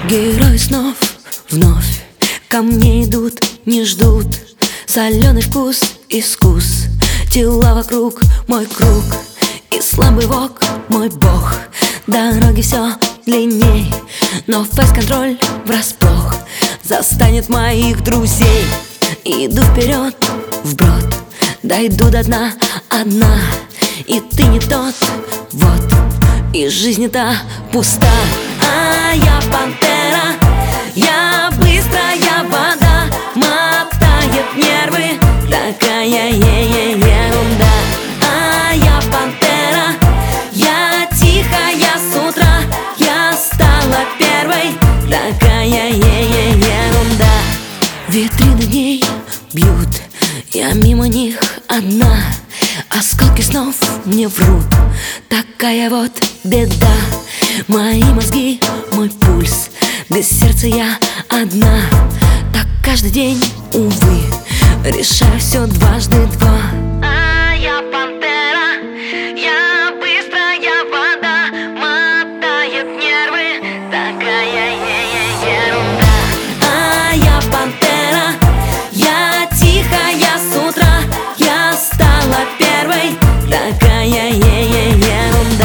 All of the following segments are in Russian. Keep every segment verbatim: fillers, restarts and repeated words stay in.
Герои снов вновь ко мне идут, не ждут. Соленый вкус, искус, тела вокруг, мой круг. И слабый вок, мой бог. Дороги все длинней, но фейс-контроль врасплох застанет моих друзей. Иду вперед, вброд, дойду до дна одна. И ты не тот, вот, и жизнь-то пуста. А я пантера, я быстрая вода, мотает нервы, такая ерунда. А я пантера, я тихая с утра, я стала первой, такая ерунда. Витрины дней бьют, я мимо них одна. Осколки снов мне врут, такая вот беда. Мои мозги, мой пульс, без сердца я одна. Так каждый день, увы, решаю все дважды два. А я пантера, я быстрая вода, мотает нервы, такая ерунда. А я пантера, я тихая с утра, я стала первой, такая ерунда.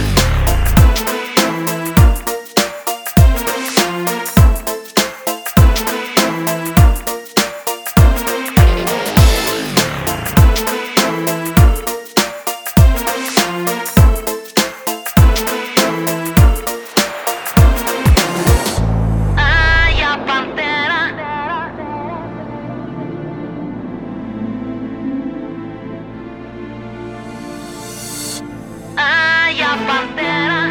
А я пантера.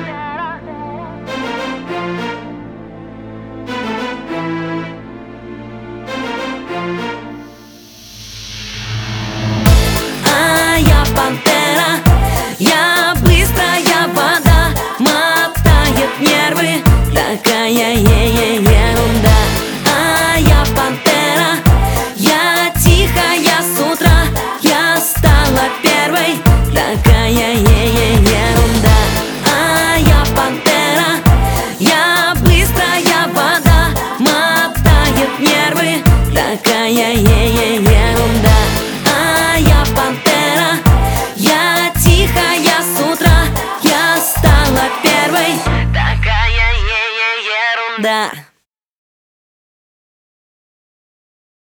А я пантера, я быстрая вода, мотает нервы, такая ерунда. А я пантера, я тихая с утра, я стала первой, такая ерунда. А я пантера, я быстрая вода, мотает нервы, такая ерунда. А я пантера, я тихая с утра, я стала первой, Такая ерунда. да.